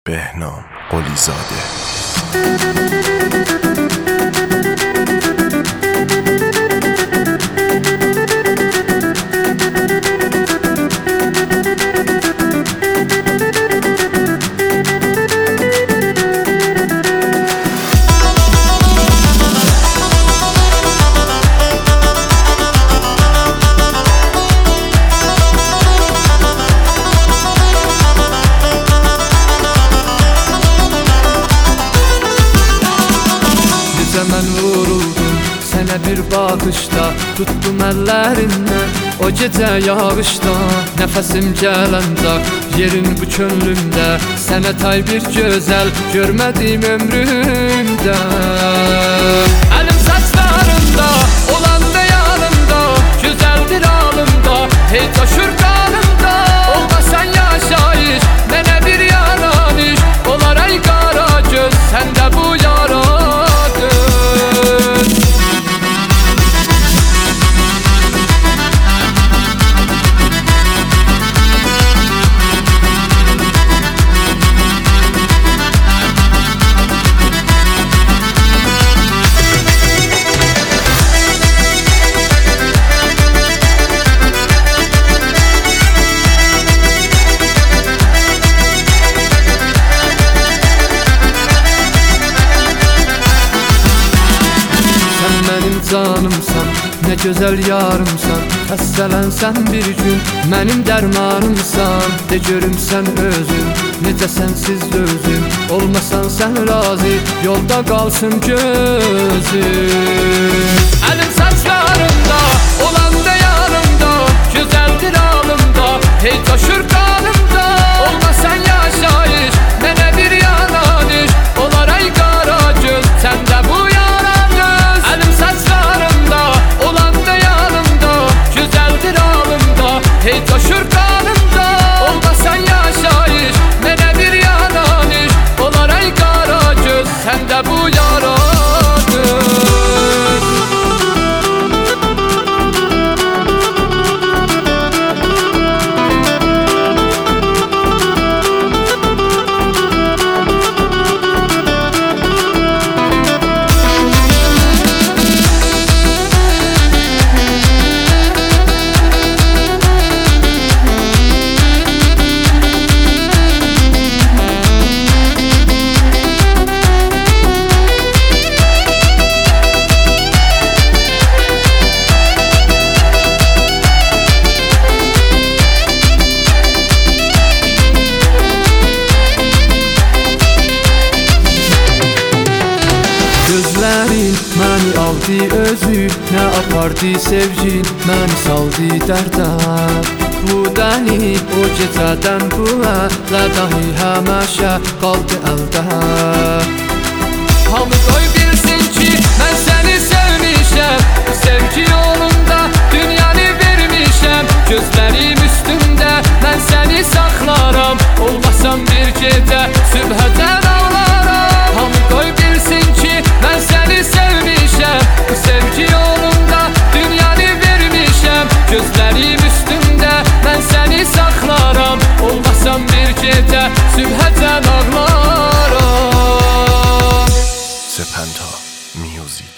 بهنام قلیزاده. Mən vuruldum sənə bir baxışda, tutdum əllərindən o gecə yağışda. Nəfəsim gələndə yerin bu könlümdə, sənə tay bir gözəl görmədim ömrümdə. Əlim saçlarımda, olanda yanımda, gözəldir alımda, hey coşur qanımda. Olmasan yaşayış, mənə bir yaranış olar ay qara göz, səndə bu yara. Canımsan, nə gözəl yarımsan, xəstələnsən bir gün mənim dərmanımsan. De görüm sən özün, necə sənsiz özüm, olmasan sən razı, yolda qalsın gözüm. Əlim saçlarımda, olanda yanımda, gözəldir alımda, hey coşur qanımda. Olmasan yaşayış, mənə bir yananış olar ay qara göz, səndə bu yaranış. Əlim saçlarımda, olanda yanımda, gözəldir alımda, hey coşur qanımda. Olmasan yaşayış, mənə bir yananış olar ay qara göz, səndə bu yaranış. Gözlərin məni aldı özü, nə apardı sevgin, məni saldı dərdə. Bu dəni o gecədən bu əhlə dahi həməşə qaldı əldə. Hamı qoy bilsin ki, mən səni sevmişəm, bu sevgi yolunda dünyanı vermişəm. Gözlərim üstündə mən səni saxlaram, olmasam bir gecə sübhəcən ağlaram. Hamı qoy bilsin ki, mən səni sevmişəm, bu sevgi yolunda dünyanı vermişəm. Gözlərim üstündə mən səni saxlaram, olmasam bir gecə sübhəcən ağlaram. سپنتا میوزیک